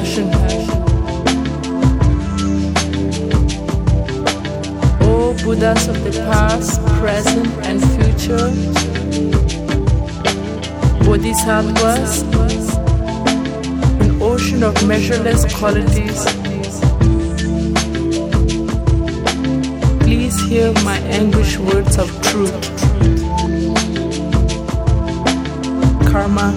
compassion. O Buddhas of the past, present, and future, Bodhisattvas, an ocean of measureless qualities, please hear my anguished words of truth. Karma,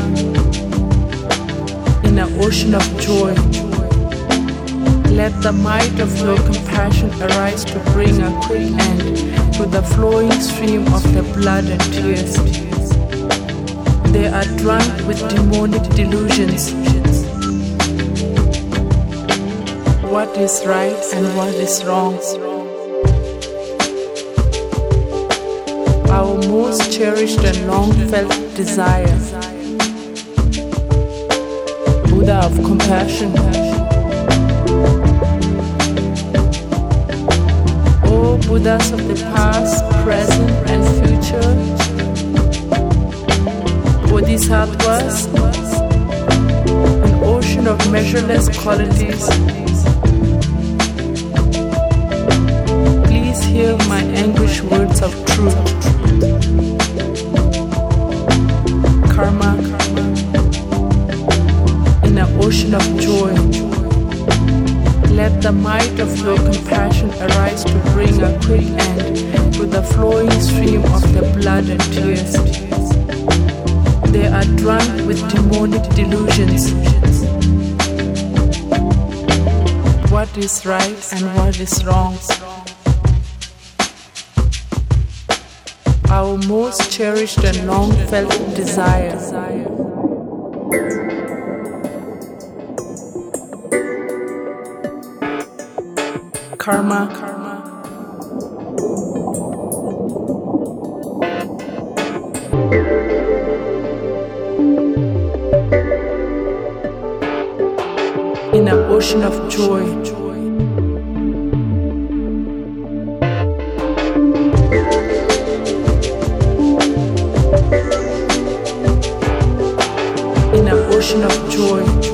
in an ocean of joy, let the might of your compassion arise to bring a quick end to the flowing stream of the blood and tears. They are drunk with demonic delusions. What is right and what is wrong? Our most cherished and long-felt desire. Buddha of compassion. O Buddhas of the past, present, and future, Bodhisattvas, an ocean of measureless qualities, please hear my anguished words of truth. Karma, in an ocean of joy, let the might of your compassion arise to bring a quick end to the flowing stream of the blood and tears. They are drunk with demonic delusions. What is right and what is wrong? Our most cherished and long-felt desire. Karma, in an ocean of joy, in an ocean of joy,